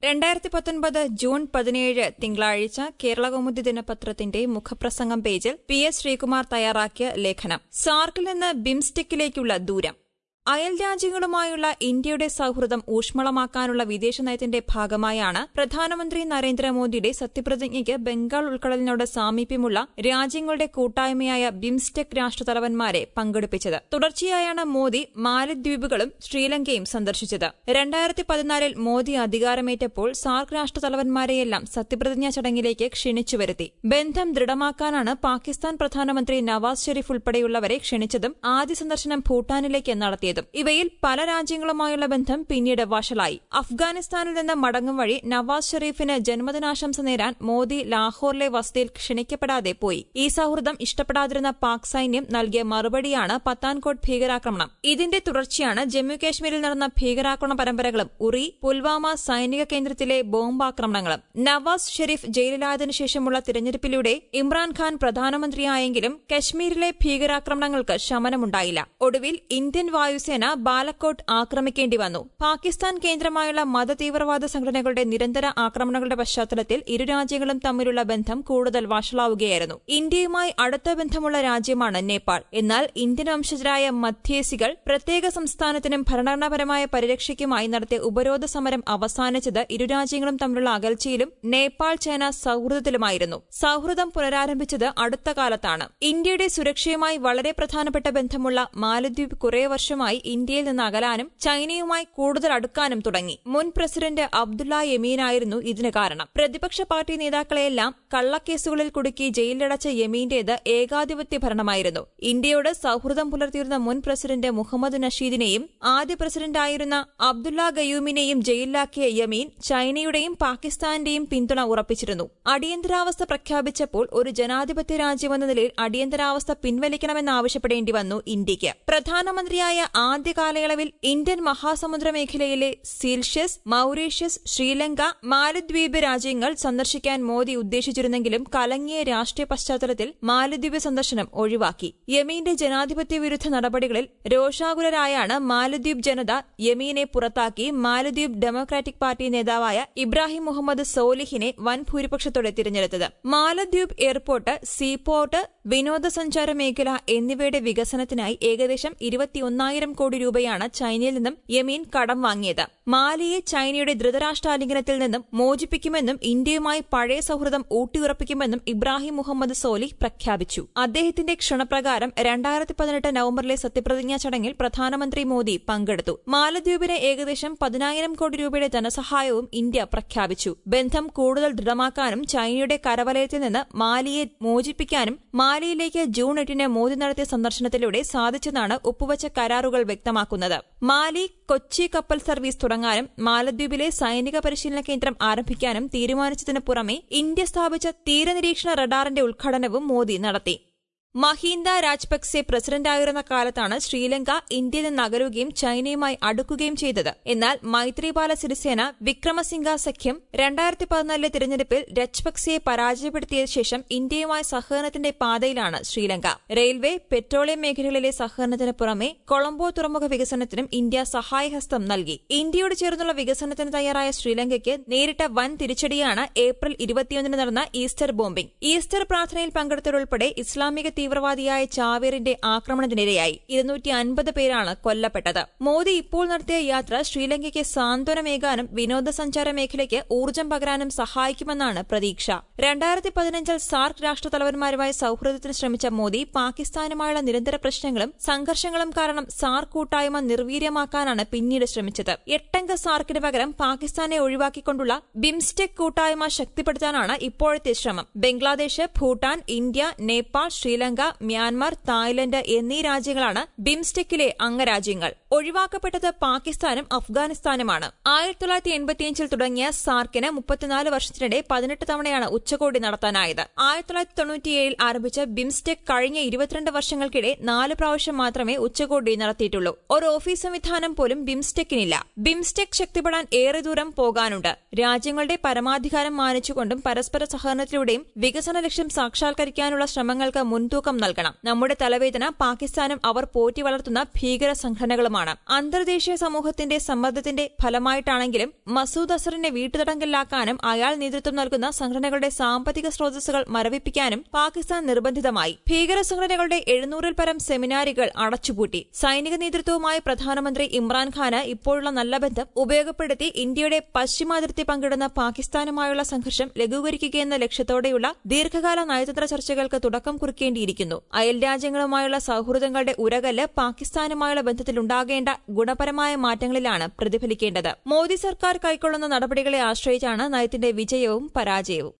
2019 June 17 തിങ്കളാഴ്ച കേരളകൗമുദി ദിനപത്രത്തിന്റെ മുഖപ്രസംഗം പേജിൽ PS ശ്രീകുമാർ തയ്യാറാക്കിയ ലേഖനം. സാർക്കിൽ നിന്ന് ബിംസ്റ്റെക്കിലേക്കുള്ള ദൂരം. അയൽ രാജ്യങ്ങളുമായുള്ള ഇന്ത്യയുടെ സൌഹൃദം ഊഷ്മളമാക്കാനുള്ള വിദേശനയത്തിന്റെ ഭാഗമായാണ് പ്രധാനമന്ത്രി നരേന്ദ്രമോദിയുടെ സത്യപ്രതിജ്ഞയ്ക്ക് ബംഗാൾ ഉൾക്കടലിനോട് സാമീപ്യമുള്ള രാജ്യങ്ങളുടെ കൂട്ടായ്മയായ ബിംസ്റ്റെക് രാഷ്ട്രതലവന്മാരെ പങ്കെടുപ്പിച്ചത്. തുടർച്ചയായാണ് മോദി മാലദ്വീപുകളും ശ്രീലങ്കയും സന്ദർശിച്ചത്. 2014 മോദി അധികാരമേറ്റപ്പോൾ സാർക്ക് രാഷ്ട്രതലവന്മാരെയെല്ലാം സത്യപ്രതിജ്ഞാ ചടങ്ങിലേക്ക് ക്ഷണിച്ചുവരുത്തി. ബന്ധം ദൃഢമാക്കാനാണ് പാകിസ്ഥാൻ പ്രധാനമന്ത്രി നവാസ് ഷെരീഫ് ഉൾപ്പെടെയുള്ളവരെ ക്ഷണിച്ചതും ആദ്യ സന്ദർശനം ഭൂട്ടാനിലേക്ക് നടത്തിയത്. ഇവയിൽ പല രാജ്യങ്ങളുമായുള്ള ബന്ധം പിന്നീട് വഷളായി. അഫ്ഗാനിസ്ഥാനിൽ നിന്ന് മടങ്ങും വഴി നവാസ് ഷെരീഫിന് ജന്മദിനാശംസ നേരാൻ മോദി ലാഹോറിലെ വസതിയിൽ ക്ഷണിക്കപ്പെടാതെ പോയി. ഈ സൌഹൃദം ഇഷ്ടപ്പെടാതിരുന്ന പാക് സൈന്യം നൽകിയ മറുപടിയാണ് പത്താൻകോട്ട് ഭീകരാക്രമണം. ഇതിന്റെ തുടർച്ചയാണ് ജമ്മുകാശ്മീരിൽ നടന്ന ഭീകരാക്രമണ പരമ്പരകളും ഉറി, പുൽവാമ സൈനിക കേന്ദ്രത്തിലെ ബോംബാക്രമണങ്ങളും. നവാസ് ഷെരീഫ് ജയിലിലായതിനു ശേഷമുള്ള തിരഞ്ഞെടുപ്പിലൂടെ ഇമ്രാൻഖാൻ പ്രധാനമന്ത്രിയായെങ്കിലും കശ്മീരിലെ ഭീകരാക്രമണങ്ങൾക്ക് ശമനമുണ്ടായില്ല. ഒടുവിൽ ഇന്ത്യൻ വായുസേന ബാലക്കോട്ട് ആക്രമിക്കേണ്ടി വന്നു. പാകിസ്ഥാൻ കേന്ദ്രമായുള്ള മതതീവ്രവാദ സംഘടനകളുടെ നിരന്തര ആക്രമണങ്ങളുടെ പശ്ചാത്തലത്തിൽ ഇരു രാജ്യങ്ങളും തമ്മിലുള്ള ബന്ധം കൂടുതൽ വഷളാവുകയായിരുന്നു. ഇന്ത്യയുമായി അടുത്ത ബന്ധമുള്ള രാജ്യമാണ് നേപ്പാൾ. എന്നാൽ ഇന്ത്യൻ വംശജരായ മധ്യേസികൾ പ്രത്യേക സംസ്ഥാനത്തിനും ഭരണഘടനാപരമായ പരിരക്ഷയ്ക്കുമായി നടത്തിയ ഉപരോധ സമരം അവസാനിച്ചത് ഇരു രാജ്യങ്ങളും തമ്മിലുള്ള അകൽച്ചയിലും നേപ്പാൾ ചൈന സൌഹൃദത്തിലുമായിരുന്നു. സൌഹൃദം പുനരാരംഭിച്ചത് അടുത്ത കാലത്താണ്. ഇന്ത്യയുടെ സുരക്ഷയുമായി വളരെ പ്രധാനപ്പെട്ട ബന്ധമുള്ള മാലദ്വീപ് കുറേ വർഷമായി ഇന്ത്യയിൽ നിന്ന് അകലാനും ചൈനയുമായി കൂടുതൽ അടുക്കാനും തുടങ്ങി. മുൻ പ്രസിഡന്റ് അബ്ദുള്ള യമീനായിരുന്നു ഇതിന് കാരണം. പ്രതിപക്ഷ പാർട്ടി നേതാക്കളെയെല്ലാം കള്ളക്കേസുകളിൽ കുടുക്കി ജയിലിലടച്ച യമീന്റേത് ഏകാധിപത്യ ഭരണമായിരുന്നു. ഇന്ത്യയോട് സൌഹൃദം പുലർത്തിയിരുന്ന മുൻ പ്രസിഡന്റ് മുഹമ്മദ് നഷീദിനെയും ആദ്യ പ്രസിഡന്റായിരുന്ന അബ്ദുള്ള ഗയൂമിനെയും ജയിലിലാക്കിയ യമീൻ ചൈനയുടെയും പാകിസ്ഥാന്റെയും പിന്തുണ ഉറപ്പിച്ചിരുന്നു. അടിയന്തരാവസ്ഥ പ്രഖ്യാപിച്ചപ്പോൾ ഒരു ജനാധിപത്യ രാജ്യമെന്ന നിലയിൽ അടിയന്തരാവസ്ഥ പിൻവലിക്കണമെന്നാവശ്യപ്പെടേണ്ടി വന്നു ഇന്ത്യയ്ക്ക്. പ്രധാനമന്ത്രിയായ ആദ്യ കാലയളവിൽ ഇന്ത്യൻ മഹാസമുദ്ര മേഖലയിലെ സീൽഷ്യസ്, മൌറീഷ്യസ്, ശ്രീലങ്ക, മാലദ്വീപ് രാജ്യങ്ങൾ സന്ദർശിക്കാൻ മോദി ഉദ്ദേശിച്ചിരുന്നെങ്കിലും കലങ്ങിയ രാഷ്ട്രീയ പശ്ചാത്തലത്തിൽ മാലദ്വീപ് സന്ദർശനം ഒഴിവാക്കി. യമീന്റെ ജനാധിപത്യ വിരുദ്ധ നടപടികളിൽ രോഷാകുലരായാണ് മാലദ്വീപ് ജനത യമീനെ പുറത്താക്കി മാലദ്വീപ് ഡെമോക്രാറ്റിക് പാർട്ടി നേതാവായ ഇബ്രാഹിം മുഹമ്മദ് സോലിഹിനെ വൻ ഭൂരിപക്ഷത്തോടെ തിരഞ്ഞെടുത്തത്. മാലദ്വീപ് എയർപോർട്ട്, സീപോർട്ട്, വിനോദസഞ്ചാര മേഖല എന്നിവയുടെ വികസനത്തിനായി ഏകദേശം 21,000 കോടി രൂപയാണ് ചൈനയിൽ നിന്നും യമീൻ കടം വാങ്ങിയത്. മാലിയെ ചൈനയുടെ ധൃതരാഷ്ട്രാലിംഗനത്തിൽ നിന്നും മോചിപ്പിക്കുമെന്നും ഇന്ത്യയുമായി പഴയ സൌഹൃദം ഊട്ടിയുറപ്പിക്കുമെന്നും ഇബ്രാഹിം മുഹമ്മദ് സോലിഹ് പ്രഖ്യാപിച്ചു. അദ്ദേഹത്തിന്റെ ക്ഷണപ്രകാരം 2018 നവംബറിലെ സത്യപ്രതിജ്ഞാ ചടങ്ങിൽ പ്രധാനമന്ത്രി മോദി പങ്കെടുത്തു. മാലദ്വീപിന് ഏകദേശം 10,000 കോടി രൂപയുടെ ധനസഹായവും ഇന്ത്യ പ്രഖ്യാപിച്ചു. ബന്ധം കൂടുതൽ ദൃഢമാക്കാനും ചൈനയുടെ കരവലയത്തിൽ നിന്ന് മാലിയെ മോചിപ്പിക്കാനും മാലിയിലേക്ക് ജൂൺ 8 മോദി നടത്തിയ സന്ദർശനത്തിലൂടെ സാധിച്ചെന്നാണ് ഒപ്പുവച്ച കരാറുകൾ വ്യക്തമാക്കുന്നത്. മാലി കൊച്ചി കപ്പൽ സർവീസ് തുടങ്ങാനും മാലദ്വീപിലെ സൈനിക പരിശീലന കേന്ദ്രം ആരംഭിക്കാനും തീരുമാനിച്ചതിനു പുറമെ ഇന്ത്യ സ്ഥാപിച്ച തീരനിരീക്ഷണ റഡാറിന്റെ ഉദ്ഘാടനവും മോദി നടത്തി. മഹീന്ദ രാജപക്സെ പ്രസിഡന്റായിരുന്ന കാലത്താണ് ശ്രീലങ്ക ഇന്ത്യയിൽ നിന്ന് അകലുകയും ചൈനയുമായി അടുക്കുകയും ചെയ്തത്. എന്നാൽ മൈത്രിപാല സിരിസേന വിക്രമസിംഗ സഖ്യം 2014 തിരഞ്ഞെടുപ്പിൽ രാജപക്സെയെ പരാജയപ്പെടുത്തിയ ശേഷം ഇന്ത്യയുമായി സഹകരണത്തിന്റെ പാതയിലാണ് ശ്രീലങ്ക. റെയിൽവേ, പെട്രോളിയം മേഖലകളിലെ സഹകരണത്തിന് പുറമെ കൊളംബോ തുറമുഖ വികസനത്തിനും ഇന്ത്യ സഹായഹസ്തം നൽകി. ഇന്ത്യയോട് ചേർന്നുള്ള വികസനത്തിന് തയ്യാറായ ശ്രീലങ്കയ്ക്ക് നേരിട്ട വൻ തിരിച്ചടിയാണ് ഏപ്രിൽ 21 നടന്ന ഈസ്റ്റർ ബോംബിംഗ്. ഈസ്റ്റർ പ്രാർത്ഥനയിൽ പങ്കെടുത്തവരുൾപ്പെടെ ഇസ്ലാമിക തീവ്രവാദിയായ ചാവേറിന്റെ ആക്രമണത്തിനിരയായി 250 പേരാണ് കൊല്ലപ്പെട്ടത്. മോദി ഇപ്പോൾ നടത്തിയ യാത്ര ശ്രീലങ്കയ്ക്ക് സാന്ത്വനമേകാനും വിനോദസഞ്ചാര മേഖലയ്ക്ക് ഊർജ്ജം പകരാനും സഹായിക്കുമെന്നാണ് പ്രതീക്ഷ. 2015 സാർക്ക് രാഷ്ട്രതലവന്മാരുമായി സൌഹൃദത്തിന് ശ്രമിച്ച മോദി പാകിസ്ഥാനുമായുള്ള നിരന്തര പ്രശ്നങ്ങളും സംഘർഷങ്ങളും കാരണം സാർക്ക് കൂട്ടായ്മ നിർവീര്യമാക്കാനാണ് പിന്നീട് ശ്രമിച്ചത്. 8 സാർക്കിന് പകരം പാകിസ്ഥാനെ ഒഴിവാക്കിക്കൊണ്ടുള്ള ബിംസ്റ്റെക് കൂട്ടായ്മ ശക്തിപ്പെടുത്താനാണ് ഇപ്പോഴത്തെ ശ്രമം. Bangladesh, Bhutan, India, Nepal, Sri Lanka, Myanmar, Thailand എന്നീ രാജ്യങ്ങളാണ് ബിംസ്റ്റെക്കിലെ അംഗരാജ്യങ്ങൾ. ഒഴിവാക്കപ്പെട്ടത് പാകിസ്ഥാനും അഫ്ഗാനിസ്ഥാനുമാണ്. 1985 തുടങ്ങിയ സാർക്കിന് 34 വർഷത്തിനിടെ 18 തവണയാണ് ഉച്ചകോടി നടത്താനായത്. 1997 ആരംഭിച്ച ബിംസ്റ്റെക് കഴിഞ്ഞ 22 വർഷങ്ങൾക്കിടെ 4 പ്രാവശ്യം മാത്രമേ ഉച്ചകോടി നടത്തിയിട്ടുള്ളൂ. ഒരു ഓഫീസ് സംവിധാനം പോലും ബിംസ്റ്റെക്കിനില്ല. ബിംസ്റ്റെക് ശക്തിപ്പെടാൻ ഏറെ ദൂരം പോകാനുണ്ട്. രാജ്യങ്ങളുടെ പരമാധികാരം മാനിച്ചുകൊണ്ടും പരസ്പര സഹകരണത്തിലൂടെയും വികസന ലക്ഷ്യം സാക്ഷാത്കരിക്കാനുള്ള ശ്രമങ്ങൾക്ക് മുൻതൂക്കം മുഖം നൽകണം. നമ്മുടെ തലവേദന പാകിസ്ഥാനും അവർ പോറ്റി വളർത്തുന്ന ഭീകര സംഘടനകളുമാണ്. അന്തർദേശീയ സമൂഹത്തിന്റെ സമ്മർദ്ദത്തിന്റെ ഫലമായിട്ടാണെങ്കിലും മസൂദ് അസറിനെ വീട്ടുതടങ്കലിലാക്കാനും അയാൾ നേതൃത്വം നൽകുന്ന സംഘടനകളുടെ സാമ്പത്തിക സ്രോതസ്സുകൾ മരവിപ്പിക്കാനും പാകിസ്ഥാൻ നിർബന്ധിതമായി. ഭീകര സംഘടനകളുടെ 700-ൽ പരം സെമിനാറുകൾ അടച്ചുപൂട്ടി. സൈനിക നേതൃത്വവുമായി പ്രധാനമന്ത്രി ഇമ്രാൻഖാന് ഇപ്പോഴുള്ള നല്ല ബന്ധം ഉപയോഗപ്പെടുത്തി ഇന്ത്യയുടെ പശ്ചിമാതിർത്തി പങ്കിടുന്ന പാകിസ്ഥാനുമായുള്ള സംഘർഷം ലഘൂകരിക്കുകയെന്ന ലക്ഷ്യത്തോടെയുള്ള ദീർഘകാല നയതന്ത്ര ചർച്ചകൾക്ക് തുടക്കം കുറിക്കേണ്ടിയിരിക്കുന്നു. അയൽരാജ്യങ്ങളുമായുള്ള സൌഹൃദങ്ങളുടെ ഉരകല്ല് പാകിസ്ഥാനുമായുള്ള ബന്ധത്തിലുണ്ടാകേണ്ട ഗുണപരമായ മാറ്റങ്ങളിലാണ് പ്രതിഫലിക്കേണ്ടത്. മോദി സർക്കാർ കൈക്കൊള്ളുന്ന നടപടികളെ ആശ്രയിച്ചാണ് നയത്തിന്റെ വിജയവും പരാജയവും.